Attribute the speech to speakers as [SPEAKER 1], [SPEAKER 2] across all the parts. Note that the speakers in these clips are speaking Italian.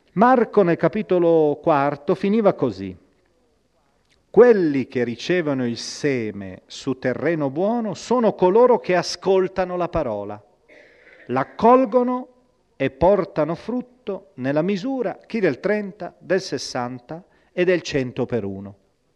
[SPEAKER 1] Marco nel capitolo 4 finiva così: quelli che ricevono il seme su terreno buono sono coloro che ascoltano la parola, l'accolgono e portano frutto nella misura, chi del 30, del 60 e del 100 per uno.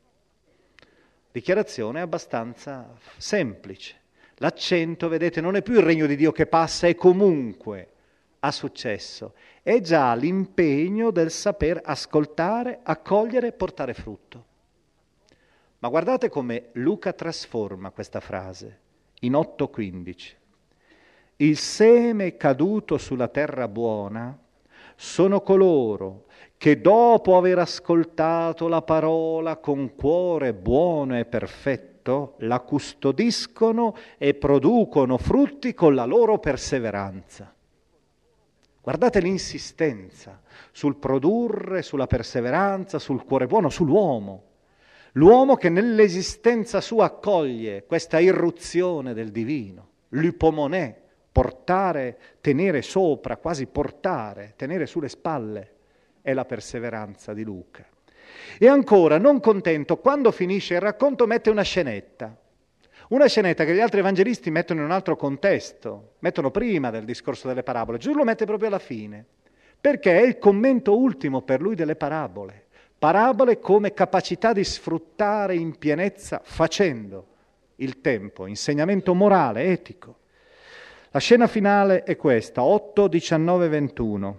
[SPEAKER 1] Dichiarazione abbastanza semplice. L'accento, vedete, non è più il regno di Dio che passa e comunque ha successo, è già l'impegno del saper ascoltare, accogliere e portare frutto. Ma guardate come Luca trasforma questa frase in 8,15. Il seme caduto sulla terra buona sono coloro che dopo aver ascoltato la parola con cuore buono e perfetto, la custodiscono e producono frutti con la loro perseveranza. Guardate l'insistenza sul produrre, sulla perseveranza, sul cuore buono, sull'uomo. L'uomo che nell'esistenza sua accoglie questa irruzione del divino, l'upomonè, portare, tenere sopra, quasi portare, tenere sulle spalle, è la perseveranza di Luca. E ancora, non contento, quando finisce il racconto mette una scenetta che gli altri evangelisti mettono in un altro contesto, mettono prima del discorso delle parabole. Gesù lo mette proprio alla fine, perché è il commento ultimo per lui delle parabole. Parabole come capacità di sfruttare in pienezza facendo il tempo, insegnamento morale, etico. La scena finale è questa, 8, 19, 21.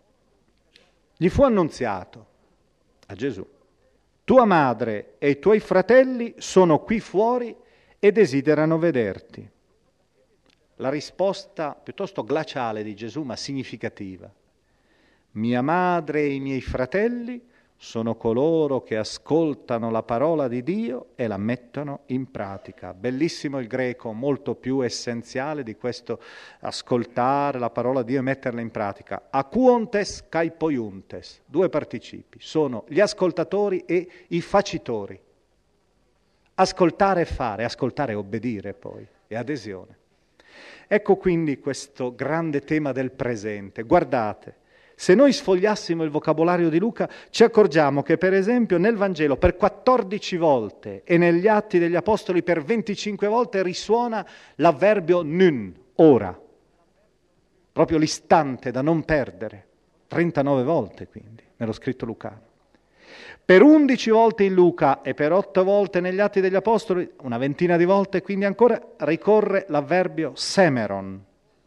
[SPEAKER 1] Gli fu annunziato a Gesù: tua madre e i tuoi fratelli sono qui fuori e desiderano vederti. La risposta piuttosto glaciale di Gesù, ma significativa. Mia madre e i miei fratelli sono coloro che ascoltano la parola di Dio e la mettono in pratica. Bellissimo il greco, molto più essenziale di questo ascoltare la parola di Dio e metterla in pratica. Acuontes kai poiuntes, due participi, sono gli ascoltatori e i facitori. Ascoltare e fare, ascoltare e obbedire poi, e adesione. Ecco quindi questo grande tema del presente. Guardate, se noi sfogliassimo il vocabolario di Luca, ci accorgiamo che per esempio nel Vangelo per 14 volte e negli Atti degli Apostoli per 25 volte risuona l'avverbio nun, ora. Proprio l'istante da non perdere. 39 volte quindi, nello scritto lucano. Per 11 volte in Luca e per 8 volte negli Atti degli Apostoli, una ventina di volte quindi ancora, ricorre l'avverbio semeron.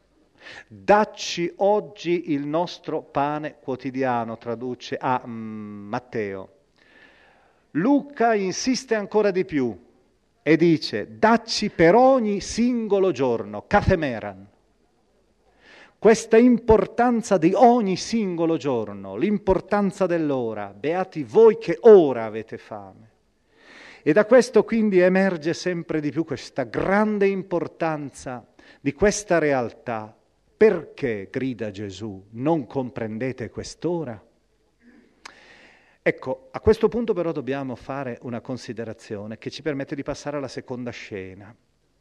[SPEAKER 1] Dacci oggi il nostro pane quotidiano, traduce a Matteo. Luca insiste ancora di più e dice: dacci per ogni singolo giorno, kathemeran. Questa importanza di ogni singolo giorno, l'importanza dell'ora, beati voi che ora avete fame. E da questo quindi emerge sempre di più questa grande importanza di questa realtà. Perché, grida Gesù, non comprendete quest'ora? Ecco, a questo punto però dobbiamo fare una considerazione che ci permette di passare alla seconda scena.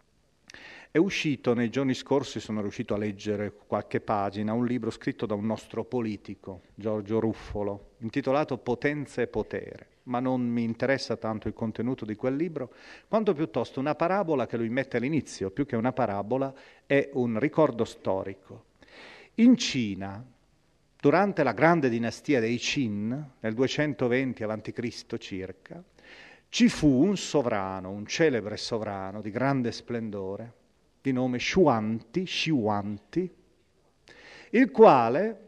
[SPEAKER 1] È uscito nei giorni scorsi, sono riuscito a leggere qualche pagina, un libro scritto da un nostro politico, Giorgio Ruffolo, intitolato Potenza e potere, ma non mi interessa tanto il contenuto di quel libro, quanto piuttosto una parabola che lui mette all'inizio, più che una parabola, è un ricordo storico. In Cina, durante la grande dinastia dei Qin, nel 220 a.C. circa, ci fu un sovrano, un celebre sovrano di grande splendore, di nome Shuanti, il quale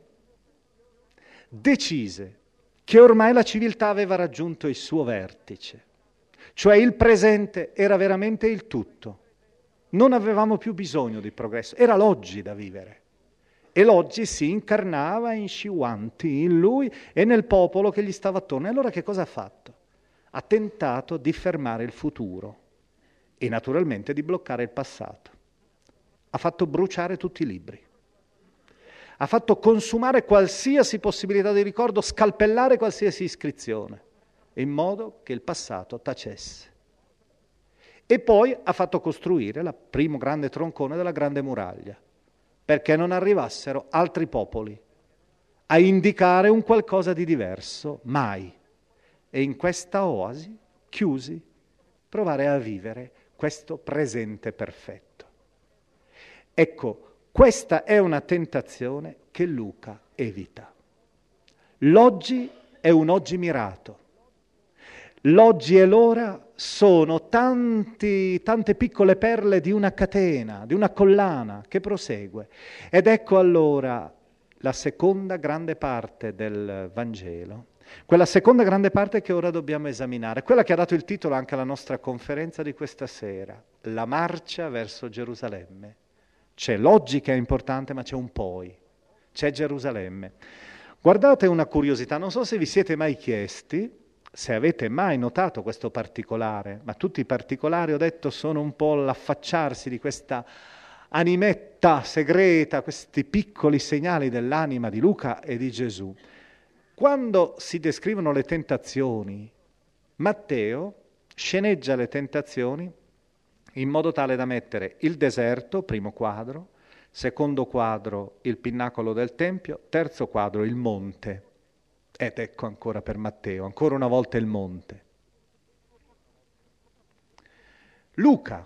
[SPEAKER 1] decise che ormai la civiltà aveva raggiunto il suo vertice, cioè il presente era veramente il tutto. Non avevamo più bisogno di progresso, era l'oggi da vivere. E l'oggi si incarnava in Shuanti, in lui e nel popolo che gli stava attorno. E allora che cosa ha fatto? Ha tentato di fermare il futuro e naturalmente di bloccare il passato. Ha fatto bruciare tutti i libri. Ha fatto consumare qualsiasi possibilità di ricordo, scalpellare qualsiasi iscrizione, in modo che il passato tacesse. E poi ha fatto costruire il primo grande troncone della grande muraglia, perché non arrivassero altri popoli a indicare un qualcosa di diverso, mai. E in questa oasi, chiusi, provare a vivere questo presente perfetto. Ecco, questa è una tentazione che Luca evita. L'oggi è un oggi mirato. L'oggi e l'ora sono tante piccole perle di una catena, di una collana che prosegue. Ed ecco allora la seconda grande parte del Vangelo, quella seconda grande parte che ora dobbiamo esaminare, quella che ha dato il titolo anche alla nostra conferenza di questa sera, la marcia verso Gerusalemme. C'è l'oggi che è importante, ma c'è un poi, c'è Gerusalemme. Guardate una curiosità, non so se vi siete mai chiesti, se avete mai notato questo particolare, ma tutti i particolari, ho detto, sono un po' l'affacciarsi di questa animetta segreta, questi piccoli segnali dell'anima di Luca e di Gesù. Quando si descrivono le tentazioni, Matteo sceneggia le tentazioni in modo tale da mettere il deserto, primo quadro, secondo quadro il pinnacolo del Tempio, terzo quadro il monte. Ed ecco ancora per Matteo, ancora una volta il monte. Luca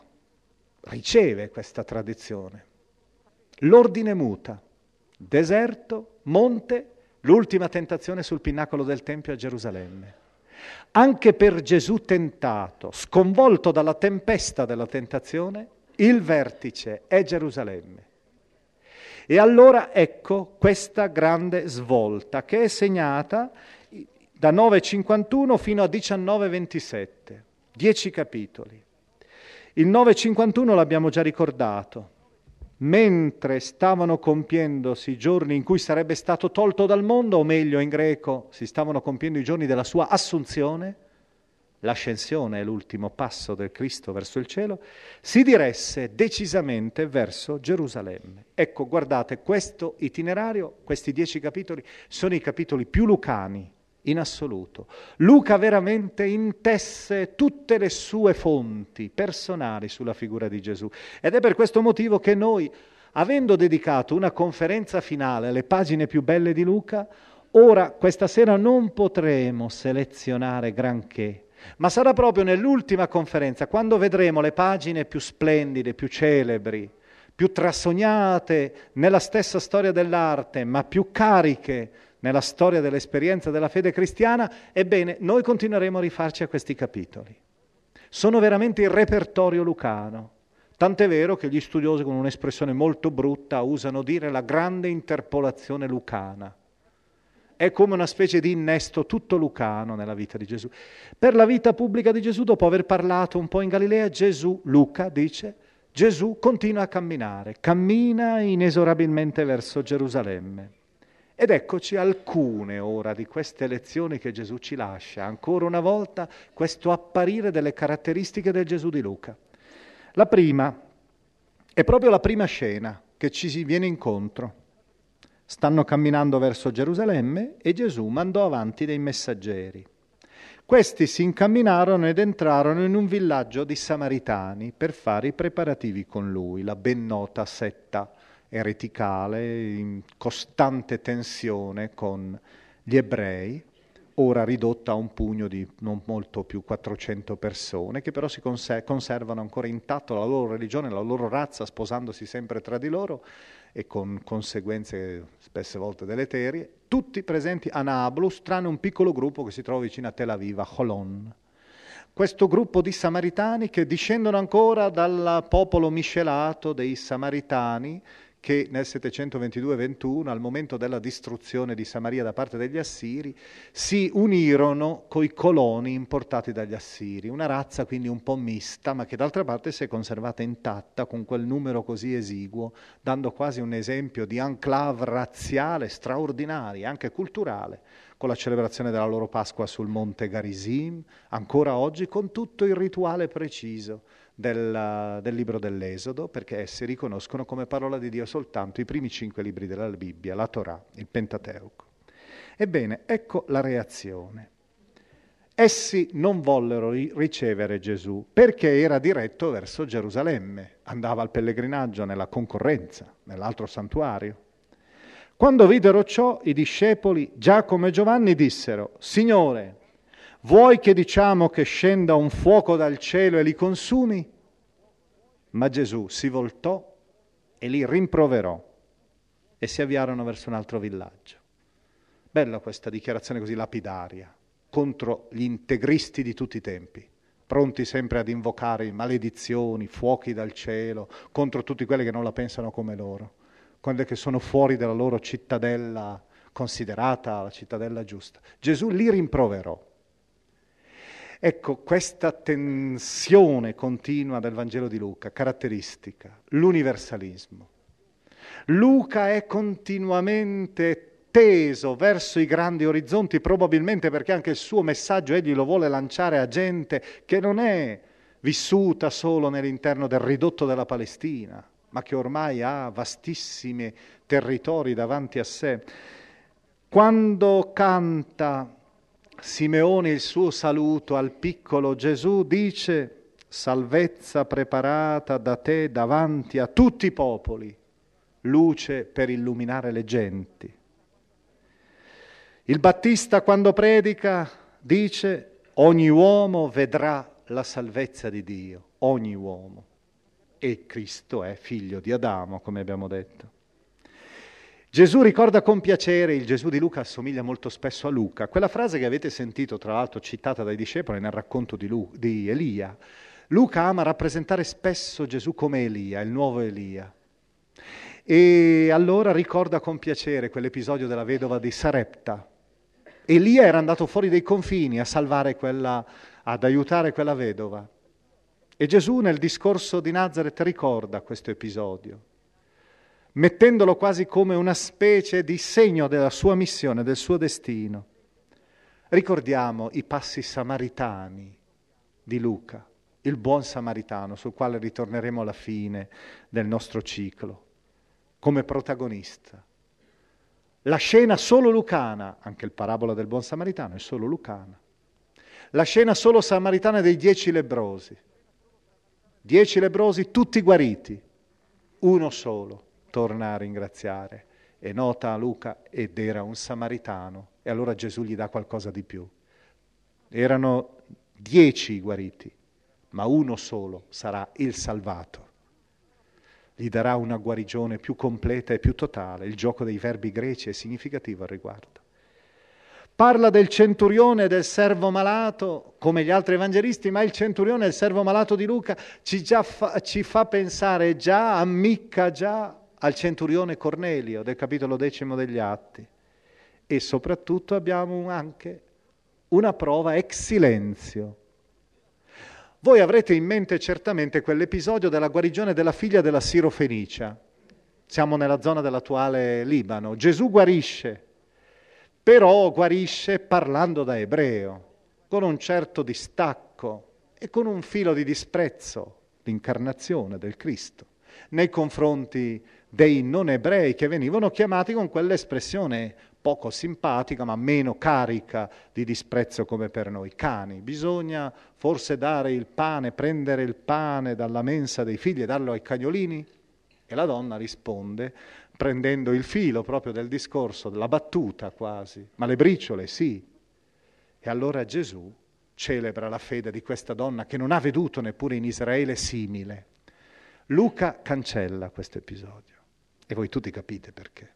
[SPEAKER 1] riceve questa tradizione. L'ordine muta, deserto, monte, l'ultima tentazione sul pinnacolo del Tempio a Gerusalemme. Anche per Gesù tentato, sconvolto dalla tempesta della tentazione, il vertice è Gerusalemme. E allora ecco questa grande svolta che è segnata da 9,51 fino a 19,27, 10 capitoli. Il 9,51 l'abbiamo già ricordato. Mentre stavano compiendosi i giorni in cui sarebbe stato tolto dal mondo, o meglio in greco si stavano compiendo i giorni della sua assunzione, l'ascensione è l'ultimo passo del Cristo verso il cielo, si diresse decisamente verso Gerusalemme. Ecco, guardate, questo itinerario, questi 10 capitoli, sono i capitoli più lucani in assoluto. Luca veramente intesse tutte le sue fonti personali sulla figura di Gesù. Ed è per questo motivo che noi, avendo dedicato una conferenza finale alle pagine più belle di Luca, ora, questa sera, non potremo selezionare granché, ma sarà proprio nell'ultima conferenza, quando vedremo le pagine più splendide, più celebri, più trasognate nella stessa storia dell'arte, ma più cariche nella storia dell'esperienza della fede cristiana, ebbene, noi continueremo a rifarci a questi capitoli. Sono veramente il repertorio lucano, tant'è vero che gli studiosi, con un'espressione molto brutta, usano dire la grande interpolazione lucana. È come una specie di innesto tutto lucano nella vita di Gesù. Per la vita pubblica di Gesù, dopo aver parlato un po' in Galilea, Luca dice, Gesù continua a camminare, cammina inesorabilmente verso Gerusalemme. Ed eccoci alcune ora di queste lezioni che Gesù ci lascia, ancora una volta questo apparire delle caratteristiche del Gesù di Luca. La prima è proprio la prima scena che ci viene incontro. Stanno camminando verso Gerusalemme e Gesù mandò avanti dei messaggeri. Questi si incamminarono ed entrarono in un villaggio di Samaritani per fare i preparativi con lui, la ben nota setta ereticale in costante tensione con gli ebrei, ora ridotta a un pugno di non molto più 400 persone, che però si conservano ancora intatto la loro religione, la loro razza, sposandosi sempre tra di loro e con conseguenze spesse volte deleterie, tutti presenti a Nablus, tranne un piccolo gruppo che si trova vicino a Tel Aviv, a Holon. Questo gruppo di Samaritani che discendono ancora dal popolo miscelato dei Samaritani, che nel 722-21, al momento della distruzione di Samaria da parte degli Assiri, si unirono coi coloni importati dagli Assiri, una razza quindi un po' mista, ma che d'altra parte si è conservata intatta con quel numero così esiguo, dando quasi un esempio di enclave razziale straordinaria, anche culturale, con la celebrazione della loro Pasqua sul monte Garizim, ancora oggi con tutto il rituale preciso del libro dell'Esodo, perché essi riconoscono come parola di Dio soltanto i primi 5 libri della Bibbia, la Torah, il Pentateuco. Ebbene, ecco la reazione. Essi non vollero ricevere Gesù perché era diretto verso Gerusalemme, andava al pellegrinaggio nella concorrenza, nell'altro santuario. Quando videro ciò, i discepoli, Giacomo e Giovanni, dissero: Signore, vuoi che diciamo che scenda un fuoco dal cielo e li consumi? Ma Gesù si voltò e li rimproverò e si avviarono verso un altro villaggio. Bella questa dichiarazione così lapidaria contro gli integristi di tutti i tempi, pronti sempre ad invocare maledizioni, fuochi dal cielo, contro tutti quelli che non la pensano come loro, quelli che sono fuori dalla loro cittadella considerata la cittadella giusta. Gesù li rimproverò. Ecco, questa tensione continua del Vangelo di Luca, caratteristica, l'universalismo. Luca è continuamente teso verso i grandi orizzonti, probabilmente perché anche il suo messaggio egli lo vuole lanciare a gente che non è vissuta solo nell'interno del ridotto della Palestina, ma che ormai ha vastissimi territori davanti a sé. Quando canta Simeone il suo saluto al piccolo Gesù, dice: salvezza preparata da te davanti a tutti i popoli, luce per illuminare le genti. Il Battista, quando predica, dice: ogni uomo vedrà la salvezza di Dio, ogni uomo. E Cristo è figlio di Adamo, come abbiamo detto. Gesù ricorda con piacere, il Gesù di Luca assomiglia molto spesso a Luca, quella frase che avete sentito, tra l'altro citata dai discepoli nel racconto di Elia. Luca ama rappresentare spesso Gesù come Elia, il nuovo Elia. E allora ricorda con piacere quell'episodio della vedova di Sarepta. Elia era andato fuori dei confini a salvare ad aiutare quella vedova. E Gesù nel discorso di Nazaret ricorda questo episodio, mettendolo quasi come una specie di segno della sua missione, del suo destino. Ricordiamo i passi samaritani di Luca, il buon samaritano, sul quale ritorneremo alla fine del nostro ciclo, come protagonista. La scena solo lucana, anche il parabola del buon samaritano è solo lucana. La scena solo samaritana dei 10 lebbrosi. 10 lebbrosi tutti guariti, uno solo torna a ringraziare e nota Luca ed era un samaritano e allora Gesù gli dà qualcosa di più. Erano 10 guariti, ma uno solo sarà il salvato. Gli darà una guarigione più completa e più totale. Il gioco dei verbi greci è significativo al riguardo. Parla del centurione e del servo malato, come gli altri evangelisti, ma il centurione e il servo malato di Luca ci fa pensare già, ammicca già al centurione Cornelio del capitolo 10 degli Atti. E soprattutto abbiamo anche una prova ex silenzio. Voi avrete in mente certamente quell'episodio della guarigione della figlia della Sirofenicia. Siamo nella zona dell'attuale Libano. Gesù guarisce, però guarisce parlando da ebreo, con un certo distacco e con un filo di disprezzo, l'incarnazione del Cristo, nei confronti dei non ebrei che venivano chiamati con quell'espressione poco simpatica ma meno carica di disprezzo come per noi. Cani, bisogna forse dare il pane, prendere il pane dalla mensa dei figli e darlo ai cagnolini? E la donna risponde, prendendo il filo proprio del discorso, della battuta quasi, ma le briciole sì. E allora Gesù celebra la fede di questa donna che non ha veduto neppure in Israele simile. Luca cancella questo episodio e voi tutti capite perché.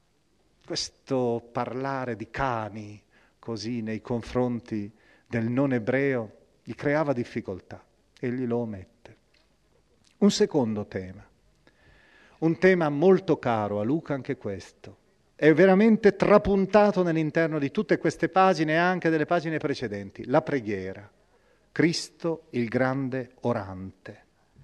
[SPEAKER 1] Questo parlare di cani così nei confronti del non ebreo gli creava difficoltà, egli lo omette. Un secondo tema, un tema molto caro a Luca anche questo, è veramente trapuntato nell'interno di tutte queste pagine e anche delle pagine precedenti, la preghiera, Cristo il grande orante.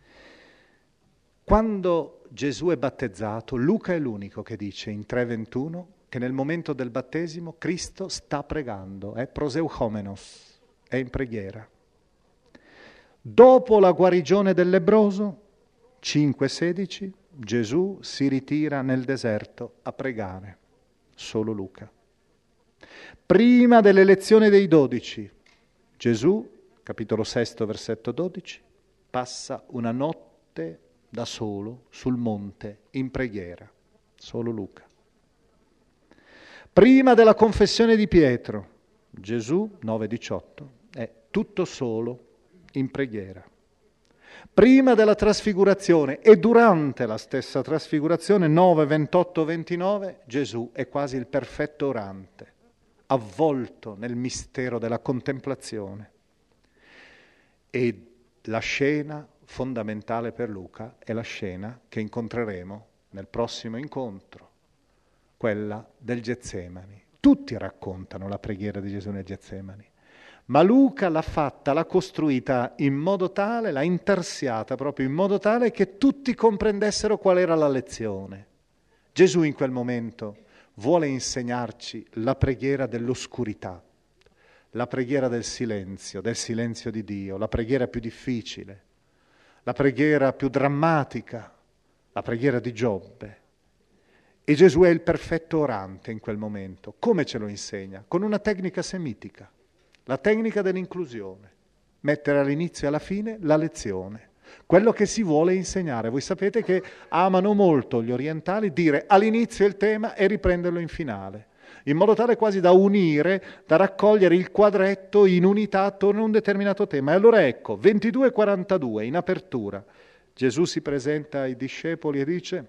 [SPEAKER 1] Quando Gesù è battezzato, Luca è l'unico che dice in 3:21 che nel momento del battesimo Cristo sta pregando, è proseuchomenos, è in preghiera. Dopo la guarigione del lebbroso, 5:16, Gesù si ritira nel deserto a pregare, solo Luca. Prima dell'elezione dei 12, Gesù, capitolo 6, versetto 12, passa una notte da solo sul monte in preghiera, solo Luca. Prima della confessione di Pietro, Gesù 9,18, è tutto solo in preghiera. Prima della trasfigurazione e durante la stessa trasfigurazione, 9, 28, 29, Gesù è quasi il perfetto orante, avvolto nel mistero della contemplazione. E la scena fondamentale per Luca è la scena che incontreremo nel prossimo incontro, quella del Getsemani. Tutti raccontano la preghiera di Gesù nel Getsemani, ma Luca l'ha costruita in modo tale, l'ha intarsiata proprio in modo tale che tutti comprendessero qual era la lezione. Gesù in quel momento vuole insegnarci la preghiera dell'oscurità, la preghiera del silenzio di Dio, la preghiera più difficile, la preghiera più drammatica, la preghiera di Giobbe. E Gesù è il perfetto orante in quel momento. Come ce lo insegna? Con una tecnica semitica, la tecnica dell'inclusione, mettere all'inizio e alla fine la lezione, quello che si vuole insegnare. Voi sapete che amano molto gli orientali dire all'inizio il tema e riprenderlo in finale, in modo tale quasi da unire, da raccogliere il quadretto in unità attorno a un determinato tema. E allora ecco, 22:42, in apertura, Gesù si presenta ai discepoli e dice: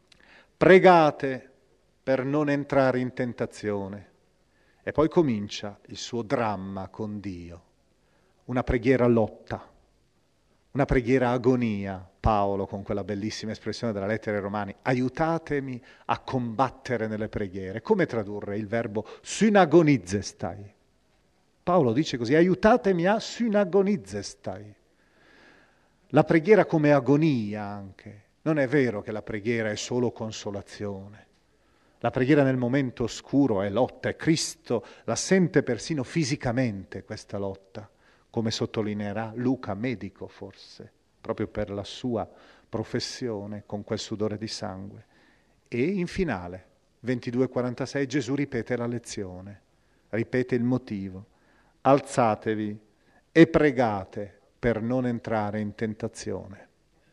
[SPEAKER 1] pregate per non entrare in tentazione. E poi comincia il suo dramma con Dio, una preghiera lotta, una preghiera agonia. Paolo, con quella bellissima espressione della lettera ai Romani, aiutatemi a combattere nelle preghiere. Come tradurre il verbo synagonizestai? Paolo dice così: aiutatemi a synagonizestai. La preghiera come agonia anche. Non è vero che la preghiera è solo consolazione. La preghiera nel momento oscuro è lotta e Cristo la sente persino fisicamente questa lotta, come sottolineerà Luca, medico forse, proprio per la sua professione con quel sudore di sangue. E in finale, 22:46, Gesù ripete la lezione, ripete il motivo. Alzatevi e pregate per non entrare in tentazione.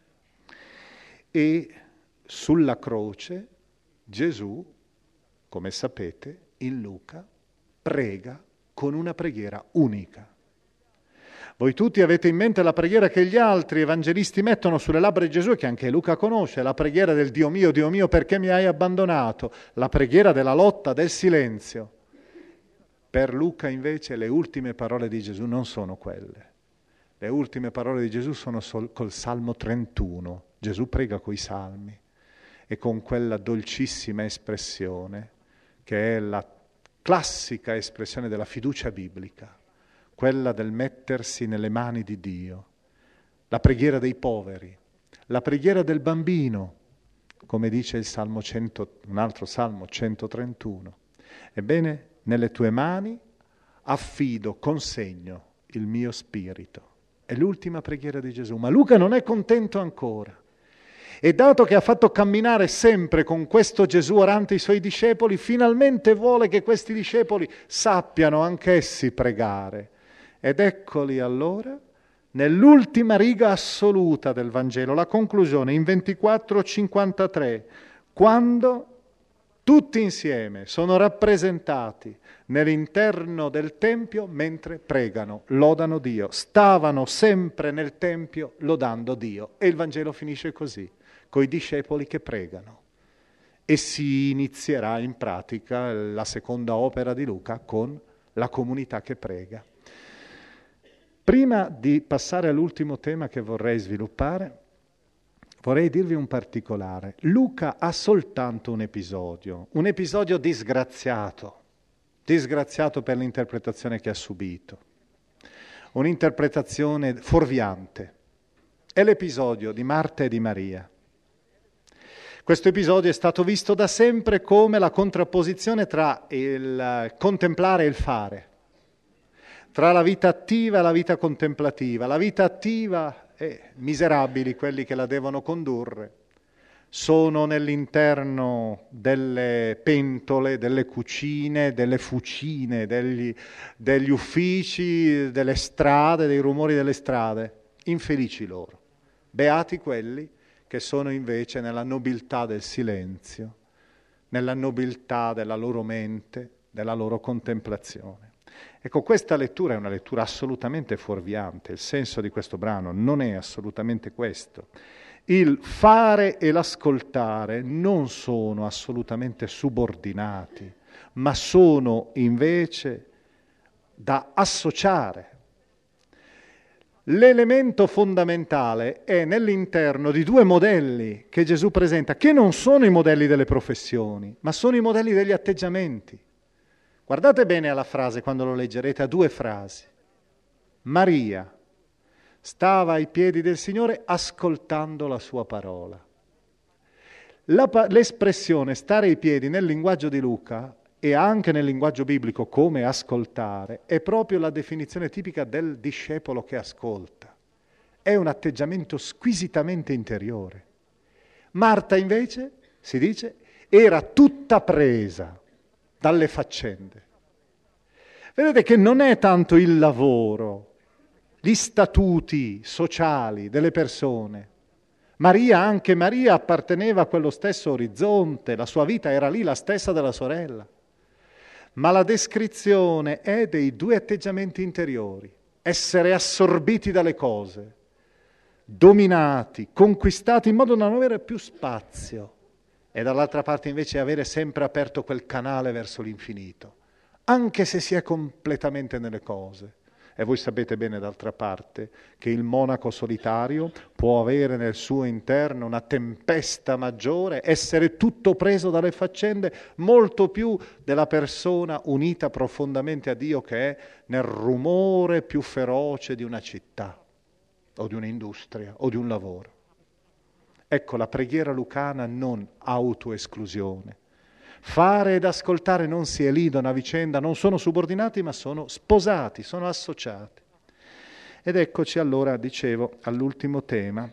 [SPEAKER 1] E sulla croce Gesù, come sapete, in Luca prega con una preghiera unica. Voi tutti avete in mente la preghiera che gli altri evangelisti mettono sulle labbra di Gesù e che anche Luca conosce, la preghiera del Dio mio, perché mi hai abbandonato, la preghiera della lotta, del silenzio. Per Luca invece le ultime parole di Gesù non sono quelle. Le ultime parole di Gesù sono col Salmo 31. Gesù prega coi salmi e con quella dolcissima espressione che è la classica espressione della fiducia biblica, quella del mettersi nelle mani di Dio, la preghiera dei poveri, la preghiera del bambino, come dice il Salmo 100, un altro Salmo 131. Ebbene, nelle tue mani affido, consegno il mio spirito. È l'ultima preghiera di Gesù, ma Luca non è contento ancora. E dato che ha fatto camminare sempre con questo Gesù orante i suoi discepoli, finalmente vuole che questi discepoli sappiano anch'essi pregare. Ed eccoli allora nell'ultima riga assoluta del Vangelo, la conclusione in 24:53, quando tutti insieme sono rappresentati nell'interno del Tempio mentre pregano, lodano Dio. Stavano sempre nel Tempio lodando Dio. E il Vangelo finisce così, coi discepoli che pregano. E si inizierà in pratica la seconda opera di Luca con la comunità che prega. Prima di passare all'ultimo tema che vorrei sviluppare, vorrei dirvi un particolare. Luca ha soltanto un episodio disgraziato per l'interpretazione che ha subito, un'interpretazione fuorviante. È l'episodio di Marta e di Maria. Questo episodio è stato visto da sempre come la contrapposizione tra il contemplare e il fare, tra la vita attiva e la vita contemplativa. La vita attiva miserabili quelli che la devono condurre, sono nell'interno delle pentole, delle cucine, delle fucine, degli uffici, delle strade, dei rumori delle strade. Infelici loro. Beati quelli che sono invece nella nobiltà del silenzio, nella nobiltà della loro mente, della loro contemplazione. Ecco, questa lettura è una lettura assolutamente fuorviante, il senso di questo brano non è assolutamente questo. Il fare e l'ascoltare non sono assolutamente subordinati, ma sono invece da associare. L'elemento fondamentale è nell'interno di due modelli che Gesù presenta, che non sono i modelli delle professioni, ma sono i modelli degli atteggiamenti. Guardate bene alla frase quando lo leggerete, a due frasi. Maria stava ai piedi del Signore ascoltando la sua parola. L'espressione stare ai piedi nel linguaggio di Luca e anche nel linguaggio biblico come ascoltare è proprio la definizione tipica del discepolo che ascolta. È un atteggiamento squisitamente interiore. Marta invece, si dice, era tutta presa dalle faccende. Vedete che non è tanto il lavoro, gli statuti sociali delle persone. Anche Maria apparteneva a quello stesso orizzonte, la sua vita era lì la stessa della sorella. Ma la descrizione è dei due atteggiamenti interiori, essere assorbiti dalle cose, dominati, conquistati in modo da non avere più spazio, e dall'altra parte invece avere sempre aperto quel canale verso l'infinito, anche se si è completamente nelle cose. E voi sapete bene d'altra parte che il monaco solitario può avere nel suo interno una tempesta maggiore, essere tutto preso dalle faccende, molto più della persona unita profondamente a Dio che è nel rumore più feroce di una città, o di un'industria, o di un lavoro. Ecco, la preghiera lucana non autoesclusione. Fare ed ascoltare non si elidono a vicenda, non sono subordinati, ma sono sposati, sono associati. Ed eccoci allora, dicevo, all'ultimo tema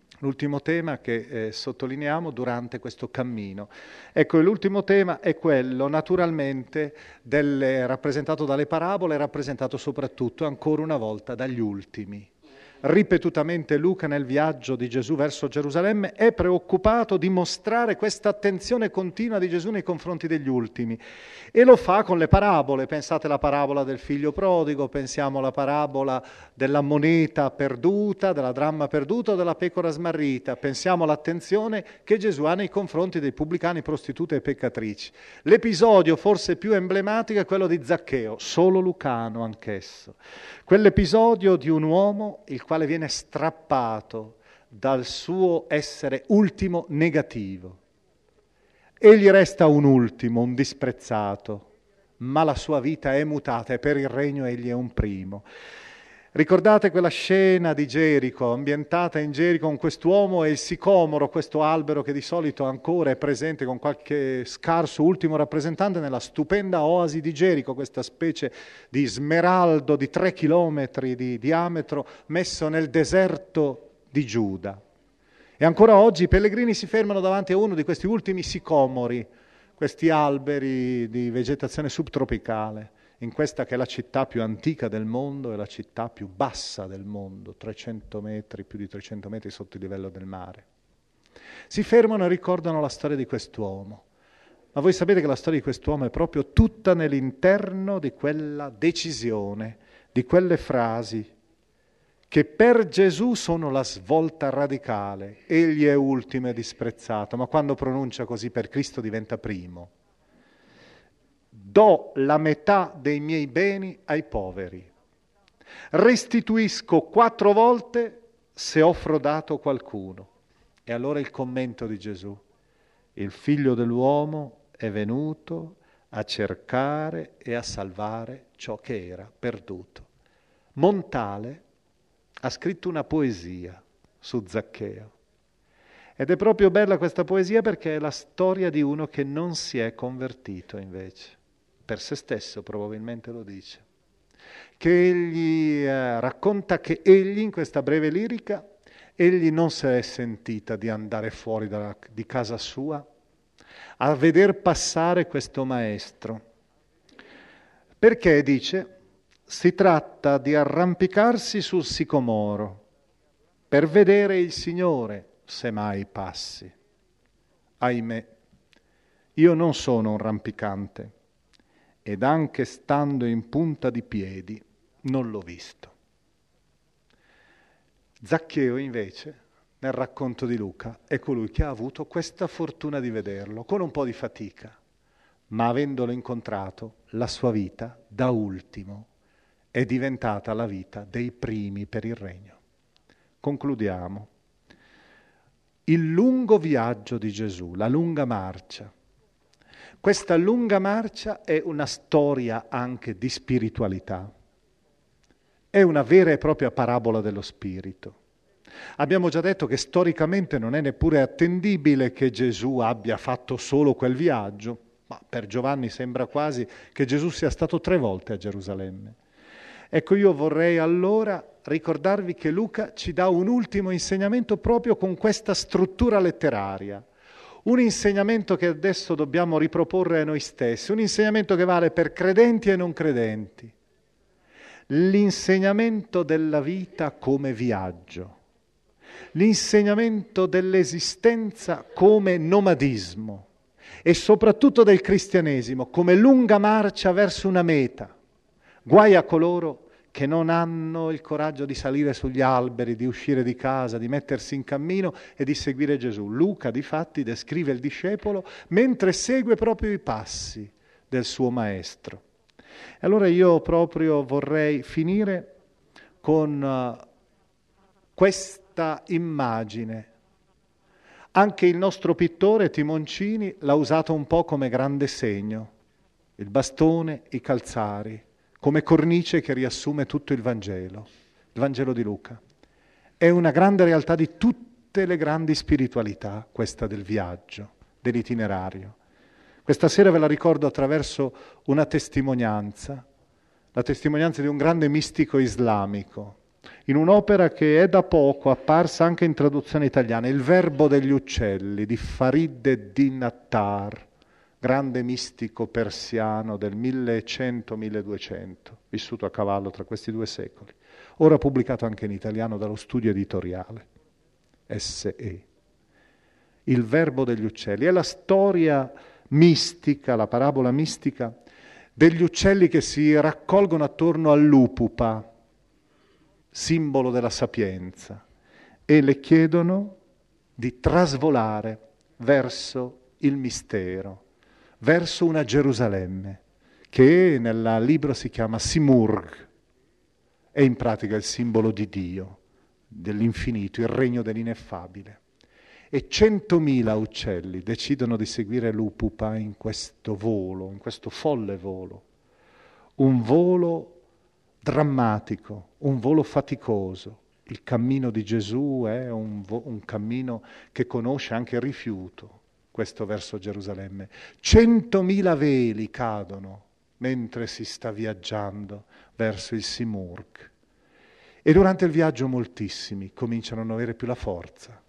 [SPEAKER 1] che sottolineiamo durante questo cammino. Ecco, l'ultimo tema è quello, naturalmente, rappresentato dalle parabole, rappresentato soprattutto, ancora una volta, dagli ultimi. Ripetutamente Luca nel viaggio di Gesù verso Gerusalemme è preoccupato di mostrare questa attenzione continua di Gesù nei confronti degli ultimi e lo fa con le parabole. Pensate alla parabola del figlio prodigo, pensiamo alla parabola della moneta perduta, della dramma perduta o della pecora smarrita, pensiamo all'attenzione che Gesù ha nei confronti dei pubblicani, prostitute e peccatrici. L'episodio forse più emblematico è quello di Zaccheo, solo lucano anch'esso. Quell'episodio di un uomo il quale viene strappato dal suo essere ultimo negativo. Egli resta un ultimo, un disprezzato, ma la sua vita è mutata e per il regno egli è un primo. Ricordate quella scena di Gerico, ambientata in Gerico con quest'uomo e il sicomoro, questo albero che di solito ancora è presente con qualche scarso ultimo rappresentante nella stupenda oasi di Gerico, questa specie di smeraldo di 3 chilometri di diametro messo nel deserto di Giuda. E ancora oggi i pellegrini si fermano davanti a uno di questi ultimi sicomori, questi alberi di vegetazione subtropicale, in questa che è la città più antica del mondo e la città più bassa del mondo, 300 metri, più di 300 metri sotto il livello del mare. Si fermano e ricordano la storia di quest'uomo. Ma voi sapete che la storia di quest'uomo è proprio tutta nell'interno di quella decisione, di quelle frasi che per Gesù sono la svolta radicale. Egli è ultimo e disprezzato, ma quando pronuncia così per Cristo diventa primo. Do la metà dei miei beni ai poveri. Restituisco 4 volte se ho frodato qualcuno. E allora il commento di Gesù. Il figlio dell'uomo è venuto a cercare e a salvare ciò che era perduto. Montale ha scritto una poesia su Zaccheo. Ed è proprio bella questa poesia perché è la storia di uno che non si è convertito invece. Per se stesso probabilmente lo dice. Che egli racconta che egli, in questa breve lirica, egli non si è sentita di andare fuori di casa sua a veder passare questo maestro. Perché, dice, si tratta di arrampicarsi sul sicomoro per vedere il Signore, se mai passi. Ahimè, Io non sono un rampicante ed anche stando in punta di piedi non l'ho visto. Zaccheo invece, nel racconto di Luca, è colui che ha avuto questa fortuna di vederlo, con un po' di fatica, ma avendolo incontrato, la sua vita, da ultimo, è diventata la vita dei primi per il regno. Concludiamo. Il lungo viaggio di Gesù, la lunga marcia. Questa lunga marcia è una storia anche di spiritualità. È una vera e propria parabola dello spirito. Abbiamo già detto che storicamente non è neppure attendibile che Gesù abbia fatto solo quel viaggio, ma per Giovanni sembra quasi che Gesù sia stato 3 volte a Gerusalemme. Ecco, io vorrei allora ricordarvi che Luca ci dà un ultimo insegnamento proprio con questa struttura letteraria. Un insegnamento che adesso dobbiamo riproporre a noi stessi, un insegnamento che vale per credenti e non credenti. L'insegnamento della vita come viaggio, l'insegnamento dell'esistenza come nomadismo e soprattutto del cristianesimo come lunga marcia verso una meta. Guai a coloro che non hanno il coraggio di salire sugli alberi, di uscire di casa, di mettersi in cammino e di seguire Gesù. Luca, difatti, descrive il discepolo mentre segue proprio i passi del suo maestro. E allora io proprio vorrei finire con questa immagine. Anche il nostro pittore Timoncini l'ha usato un po' come grande segno, il bastone, i calzari, come cornice che riassume tutto il Vangelo di Luca. È una grande realtà di tutte le grandi spiritualità, questa del viaggio, dell'itinerario. Questa sera ve la ricordo attraverso una testimonianza, la testimonianza di un grande mistico islamico, in un'opera che è da poco apparsa anche in traduzione italiana, Il Verbo degli Uccelli, di Farid ed-Din Attar, grande mistico persiano del 1100-1200, vissuto a cavallo tra questi 2 secoli, ora pubblicato anche in italiano dallo Studio Editoriale, SE. Il Verbo degli Uccelli è la storia mistica, la parabola mistica degli uccelli che si raccolgono attorno all'upupa, simbolo della sapienza, e le chiedono di trasvolare verso il mistero, verso una Gerusalemme, che nel libro si chiama Simurg, è in pratica il simbolo di Dio, dell'infinito, il regno dell'ineffabile. E 100.000 uccelli decidono di seguire l'upupa in questo volo, in questo folle volo. Un volo drammatico, un volo faticoso. Il cammino di Gesù è un cammino che conosce anche il rifiuto, questo verso Gerusalemme. 100.000 veli cadono mentre si sta viaggiando verso il Simurg. E durante il viaggio moltissimi cominciano a non avere più la forza.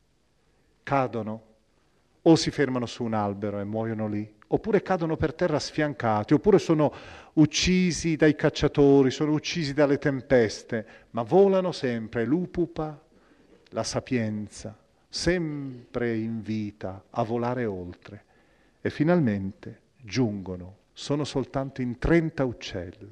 [SPEAKER 1] Cadono o si fermano su un albero e muoiono lì, oppure cadono per terra sfiancati, oppure sono uccisi dai cacciatori, sono uccisi dalle tempeste, ma volano sempre, l'upupa, la sapienza, sempre invita a volare oltre. E finalmente giungono, sono soltanto in 30 uccelli,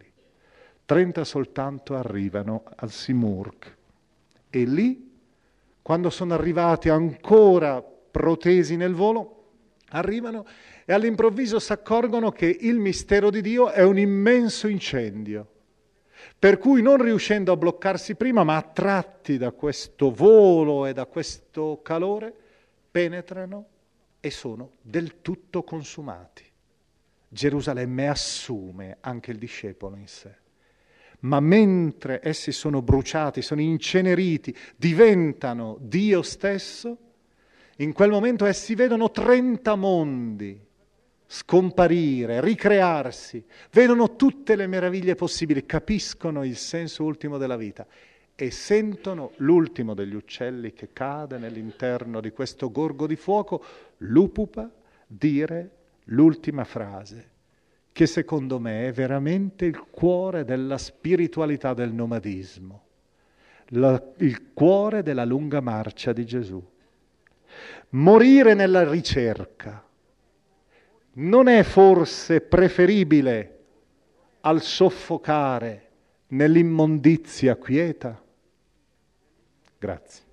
[SPEAKER 1] 30 soltanto arrivano al Simurg. E lì, quando sono arrivati ancora protesi nel volo, arrivano e all'improvviso si accorgono che il mistero di Dio è un immenso incendio, per cui non riuscendo a bloccarsi prima, ma attratti da questo volo e da questo calore, penetrano e sono del tutto consumati. Gerusalemme assume anche il discepolo in sé. Ma mentre essi sono bruciati, sono inceneriti, diventano Dio stesso, in quel momento essi vedono 30 mondi scomparire, ricrearsi, vedono tutte le meraviglie possibili, capiscono il senso ultimo della vita e sentono l'ultimo degli uccelli che cade nell'interno di questo gorgo di fuoco, l'upupa, dire l'ultima frase, che secondo me è veramente il cuore della spiritualità del nomadismo, il cuore della lunga marcia di Gesù. Morire nella ricerca, non è forse preferibile al soffocare nell'immondizia quieta? Grazie.